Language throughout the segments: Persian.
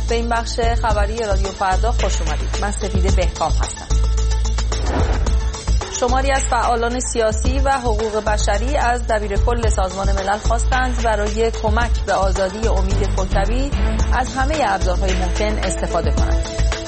به این بخش خبری رادیو فردا خوش اومدید. من سپیده بهکام هستم. شماری از فعالان سیاسی و حقوق بشری از دبیرکل سازمان ملل خواستند برای کمک به آزادی امید کوکبی از همه ابزارهای ممکن استفاده کنند.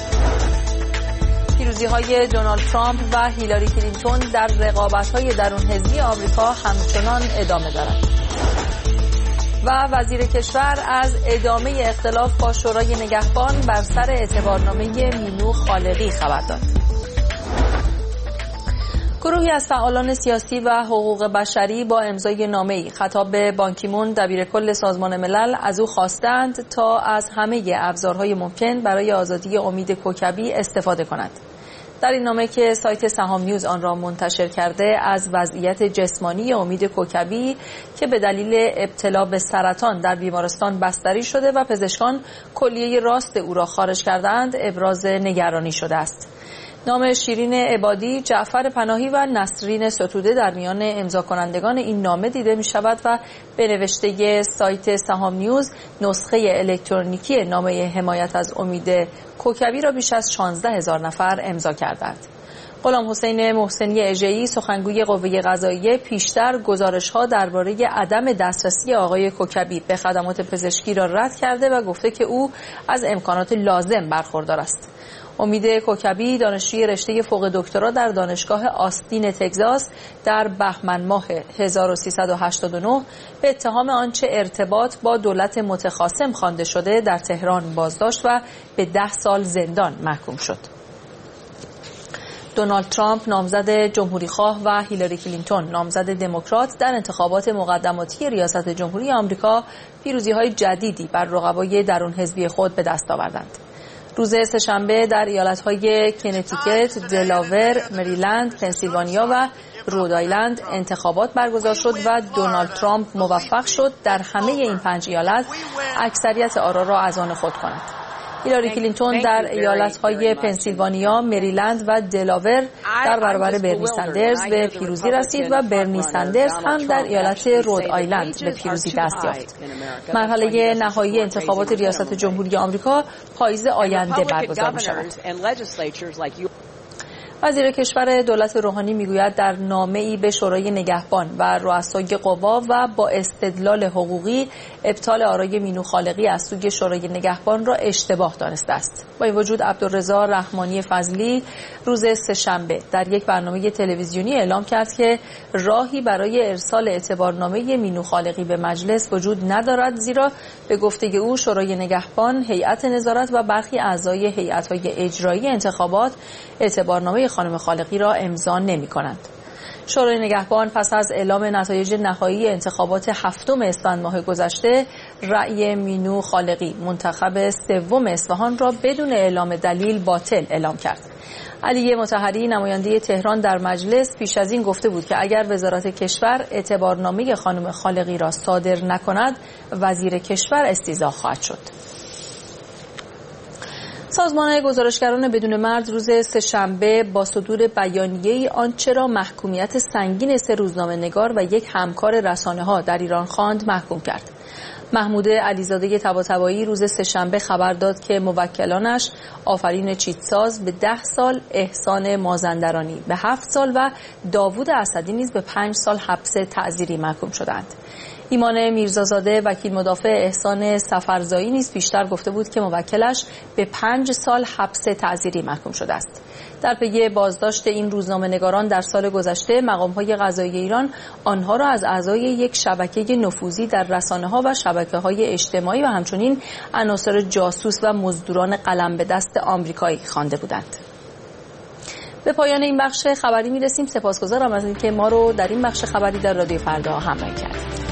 پیروزی‌های دونالد ترامپ و هیلاری کلینتون در رقابت‌های درون حزبی آمریکا همچنان ادامه دارد. و وزیر کشور از ادامه اختلاف با شورای نگهبان بر سر اعتبارنامه مینو خالقی خبر داد. گروهی از فعالان سیاسی و حقوق بشری با امضای نامه‌ای خطاب به بان کی مون دبیرکل سازمان ملل از او خواستند تا از همه ابزارهای ممکن برای آزادی امید کوکبی استفاده کند. در این نامه که سایت سهام نیوز آن را منتشر کرده از وضعیت جسمانی امید کوکبی که به دلیل ابتلا به سرطان در بیمارستان بستری شده و پزشکان کلیه راست او را خارج کردند ابراز نگرانی شده است. نام شیرین عبادی، جعفر پناهی و نسرین ستوده در میان امضا کنندگان این نامه دیده می شود و به نوشته سایت سهام نیوز نسخه الکترونیکی نامه حمایت از امید کوکبی را بیش از 16,000 نفر امضا کردند. غلام حسین محسنی اژه‌ای سخنگوی قوه قضاییه پیشتر گزارش‌ها درباره عدم دسترسی آقای کوکبی به خدمات پزشکی را رد کرده و گفته که او از امکانات لازم برخوردار است. امید کوکبی دانشجوی رشته فوق دکترا در دانشگاه آستین تگزاس در بهمن ماه 1389 به اتهام آنچه ارتباط با دولت متخاصم خوانده شده در تهران بازداشت و به 10 سال زندان محکوم شد. دونالد ترامپ نامزد جمهوریخواه و هیلاری کلینتون نامزد دموکرات در انتخابات مقدماتی ریاست جمهوری آمریکا پیروزی‌های جدیدی بر رقبای درون حزبی خود به دست آوردند. روز سه‌شنبه در ایالت‌های کنتیکت، دلاور، مریلند، پنسیلوانیا و رودآیلند انتخابات برگزار شد و دونالد ترامپ موفق شد در همه این 5 ایالت اکثریت آرا را از آن خود کند. هیلاری کلینتون در ایالت‌های پنسیلوانیا، مریلند و دلاور در برابر برنی سندرز به پیروزی رسید و برنی سندرز هم در ایالت رودآیلند به پیروزی دست یافت. مرحله نهایی انتخابات ریاست جمهوری آمریکا پاییز آینده برگزار می‌شود. وزیر کشور دولت روحانی میگوید در نامه‌ای به شورای نگهبان و رؤسای قوا و با استدلال حقوقی ابطال آرای مینو خالقی از سوی شورای نگهبان را اشتباه دانسته است. با این وجود عبدالرضا رحمانی فضلی روز سه‌شنبه در یک برنامه تلویزیونی اعلام کرد که راهی برای ارسال اعتبارنامه مینو خالقی به مجلس وجود ندارد، زیرا به گفته او شورای نگهبان، هیئت نظارت و برخی اعضای هیئت‌های اجرایی انتخابات اعتبارنامه خانم خالقی را امضا نمی‌کنند. شورای نگهبان پس از اعلام نتایج نهایی انتخابات 7 اسفند ماه گذشته رأی مینو خالقی منتخب 3 اصفهان را بدون اعلام دلیل باطل اعلام کرد. علی مطهری نماینده تهران در مجلس پیش از این گفته بود که اگر وزارت کشور اعتبارنامه خانم خالقی را صادر نکند وزیر کشور استیضاح خواهد شد. سازمان گزارشگران بدون مرز روز سه‌شنبه با صدور بیانیه‌ای آنچه را محکومیت سنگین 3 روزنامه‌نگار و یک همکار رسانه‌ها در ایران خواند محکوم کرد. محمود علیزاده طباطبایی روز سه‌شنبه خبر داد که موکلانش آفرین چیتساز به 10 سال، احسان مازندرانی به 7 سال و داوود اسدی نیز به 5 سال حبس تعزیری محکوم شدند. ایمان میرزازاده وکیل مدافع احسان سفرزایی نیز پیشتر گفته بود که موکلش به 5 سال حبس تعزیری محکوم شده است. در پی بازداشت این روزنامه‌نگاران در سال گذشته مقام‌های قضایی ایران آنها را از اعضای یک شبکه نفوذی در رسانه‌ها و شبکه‌های اجتماعی و همچنین عناصر جاسوس و مزدوران قلم به دست آمریکایی خوانده بودند. به پایان این بخش خبری می‌رسیم. سپاسگزارم از اینکه ما رو در این بخش خبری در رادیو فردا همراهی کردید.